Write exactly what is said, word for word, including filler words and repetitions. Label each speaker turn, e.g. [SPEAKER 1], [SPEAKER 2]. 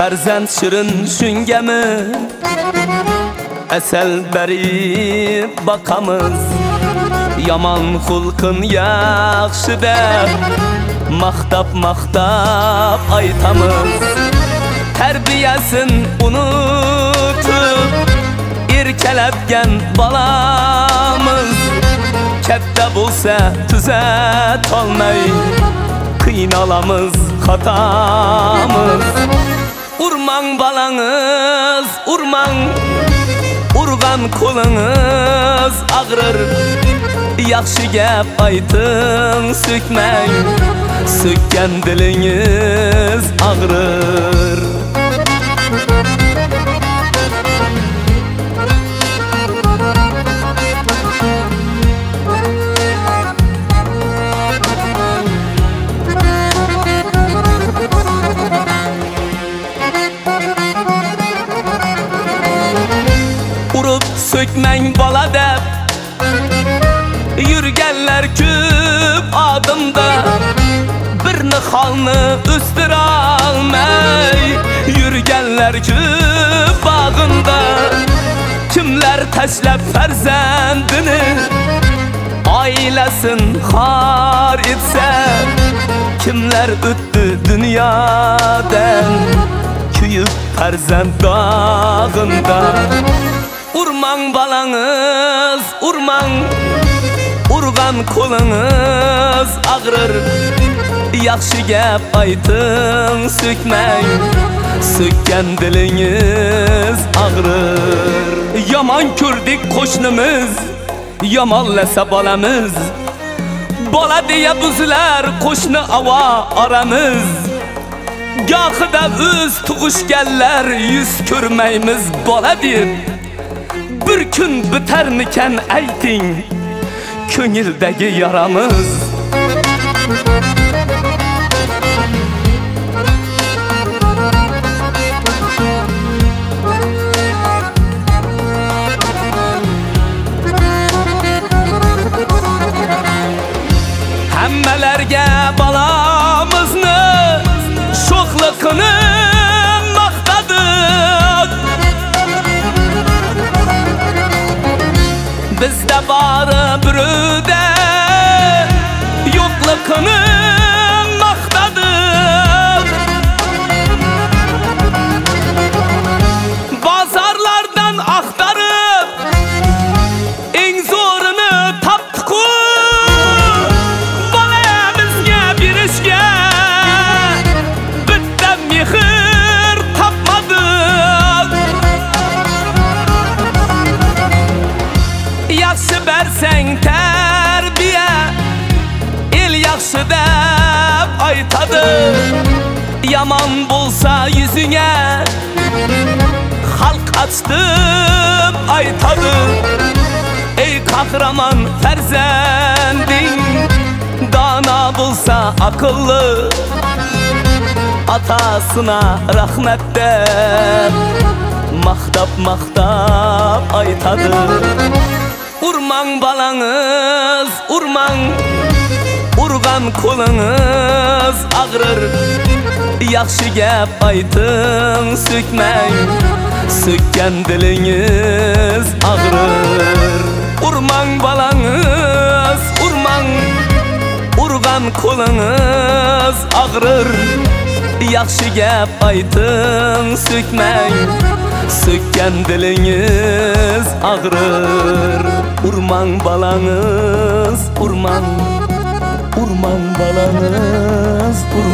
[SPEAKER 1] farzand shirin shungami asal berib bakamiz. Yaman xulqin yaxshi deb maqtab maqtab aytamiz. Tarbiyasin unutib erkalabgan balamiz katta bo'lsa tuzat olmay qiynalamiz xatamiz. Urmang balangiz urmang, urgan qo'lingiz ag'rir. Yaxshi gap ayting so'kmang, so'kkan dilingiz ag'rir. Urib so'kmang bola deb yurganlar ko'p odimda, bir niholni o'stira olmay yurganlar ko'p bog'inda. Kimlar tashlab farzandini oilasin xor etsa, kimlar o'tdi dunyodan kuyib farzand dog'inda. Urmang balangiz urmang, urgan qo'lingiz ag'rir. Yaxshi gap ayting so'kmang, so'kkan dilingiz ag'rir. Yomon ko'rdik qo'shnimiz, yomonlasa bolamiz. Bola deya buzilar qo'shni avo oramiz. Gohida o'z tug'ishganlar yuz ko'rmaymiz bola deb. Bir kun bitarmikan ayting ko'ngildagi yaramiz. Hammalarga balamizni sho'xliqini maqtadik. Bizda bari biruda yo'qliqini maqtadik. Bozorlardan axtarib eng zo'rini topdik-ku, bolamizga berishga bitta mehr topmadik. Yaxshi bersang tarbiya el yaxshi deb aytadi. Yomon bo'lsa yuzingga xalq achitib aytadi. Ey qahramon farzanding dono bo'lsa aqlli, atasına rahmet deb maqtab maqtab aytadi. Urmang balangiz urmang, urgan qo'lingiz ag'rir. Yaxshi gap ayting so'kmang, so'kkan dilingiz ag'rir. Urmang balangiz urmang, urgan qo'lingiz ag'rir. Yaxshi gap ayting so'kmang, so'kkan dilingiz ag'rir. Urmang balangiz urmang, urmang balangiz urmang.